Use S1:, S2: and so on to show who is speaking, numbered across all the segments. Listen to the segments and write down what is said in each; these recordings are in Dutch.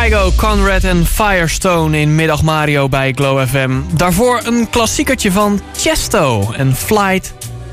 S1: Kygo, Conrad en Firestone in Middag Mario bij Glow FM. Daarvoor een klassiekertje van Tiesto en Flight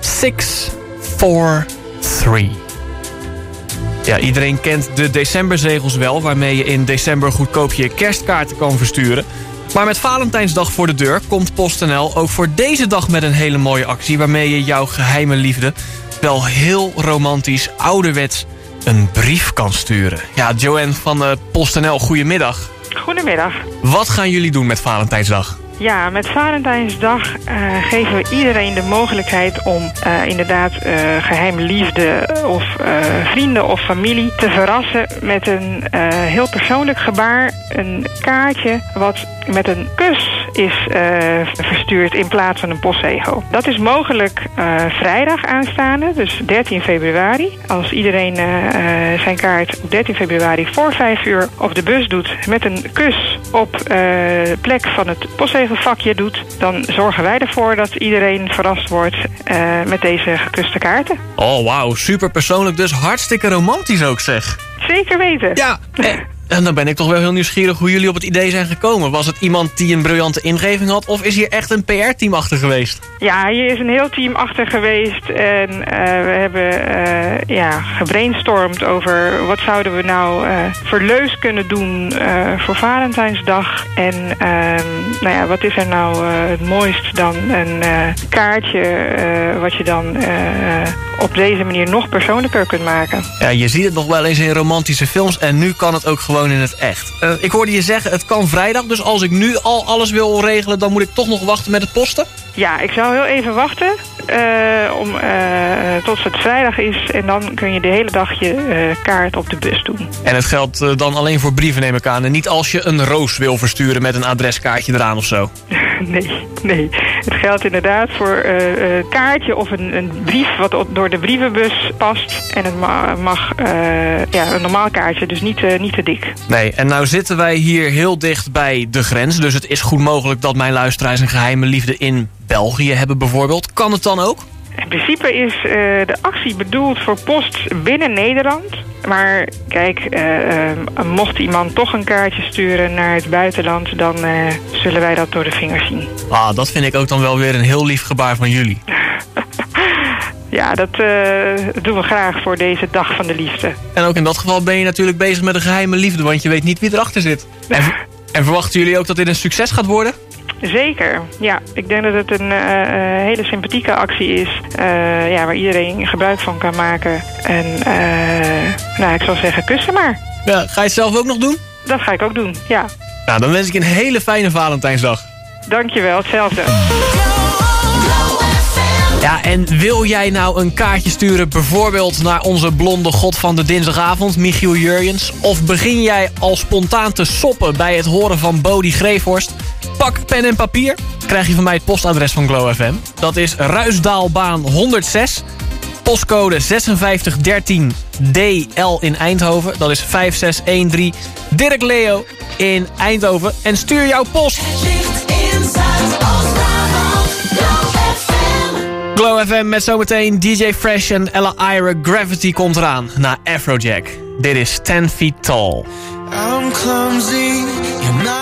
S1: 643. Ja, iedereen kent de decemberzegels wel, waarmee je in december goedkoop je kerstkaarten kan versturen. Maar met Valentijnsdag voor de deur komt PostNL ook voor deze dag met een hele mooie actie, waarmee je jouw geheime liefde wel heel romantisch ouderwets een brief kan sturen. Ja, Joanne van PostNL, goedemiddag.
S2: Goedemiddag.
S1: Wat gaan jullie doen met Valentijnsdag?
S2: Ja, met Valentijnsdag geven we iedereen de mogelijkheid om inderdaad geheime liefde of vrienden of familie te verrassen met een heel persoonlijk gebaar. Een kaartje wat met een kus is verstuurd in plaats van een postzegel. Dat is mogelijk vrijdag aanstaande, dus 13 februari. Als iedereen zijn kaart op 13 februari voor 5 uur op de bus doet met een kus op de plek van het postzegelvakje doet, dan zorgen wij ervoor dat iedereen verrast wordt met deze gekuste kaarten.
S1: Oh, wauw, super persoonlijk, dus hartstikke romantisch ook, zeg.
S2: Zeker weten.
S1: Ja, en dan ben ik toch wel heel nieuwsgierig hoe jullie op het idee zijn gekomen. Was het iemand die een briljante ingeving had, of is hier echt een PR-team achter geweest?
S2: Ja, hier is een heel team achter geweest en we hebben gebrainstormd over wat zouden we nou voor leus kunnen doen voor Valentijnsdag. En wat is er nou het mooist dan een kaartje wat je dan op deze manier nog persoonlijker kunt maken.
S1: Ja, je ziet het nog wel eens in romantische films en nu kan het ook gewoon in het echt. Ik hoorde je zeggen, het kan vrijdag, dus als ik nu al alles wil regelen, dan moet ik toch nog wachten met het posten?
S2: Ja, ik zou heel even wachten tot het vrijdag is en dan kun je de hele dag je kaart op de bus doen.
S1: En het geldt dan alleen voor brieven, neem ik aan, en niet als je een roos wil versturen met een adreskaartje eraan of zo?
S2: Nee. Het geldt inderdaad voor een kaartje of een brief wat door de brievenbus past. En het mag een normaal kaartje, dus niet te dik.
S1: Nee, en nou zitten wij hier heel dicht bij de grens. Dus het is goed mogelijk dat mijn luisteraars een geheime liefde in België hebben bijvoorbeeld. Kan het dan ook?
S2: In principe is de actie bedoeld voor post binnen Nederland. Maar kijk, mocht iemand toch een kaartje sturen naar het buitenland, dan zullen wij dat door de vingers zien.
S1: Ah, dat vind ik ook dan wel weer een heel lief gebaar van jullie.
S2: Ja, dat doen we graag voor deze dag van de liefde.
S1: En ook in dat geval ben je natuurlijk bezig met een geheime liefde, want je weet niet wie erachter zit. En verwachten jullie ook dat dit een succes gaat worden?
S2: Zeker, ja. Ik denk dat het een hele sympathieke actie is. Waar iedereen gebruik van kan maken. En ik zou zeggen, kussen maar.
S1: Ja, ga je het zelf ook nog doen?
S2: Dat ga ik ook doen, ja.
S1: Nou, dan wens ik een hele fijne Valentijnsdag.
S2: Dankjewel, hetzelfde.
S1: Ja, en wil jij nou een kaartje sturen bijvoorbeeld naar onze blonde god van de dinsdagavond, Michiel Jurjens? Of begin jij al spontaan te soppen bij het horen van Bodie Greefhorst? Pak pen en papier, krijg je van mij het postadres van Glow FM. Dat is Ruisdaalbaan 106, postcode 5613 DL in Eindhoven. Dat is 5613 Dirk Leo in Eindhoven. En stuur jouw post.
S3: Het ligt in Zuidoost-Brabant, Glow FM.
S1: Glow FM met zometeen DJ Fresh en Ella Ira. Gravity komt eraan na Afrojack. Dit is 10 Feet Tall.
S4: I'm clumsy, you're not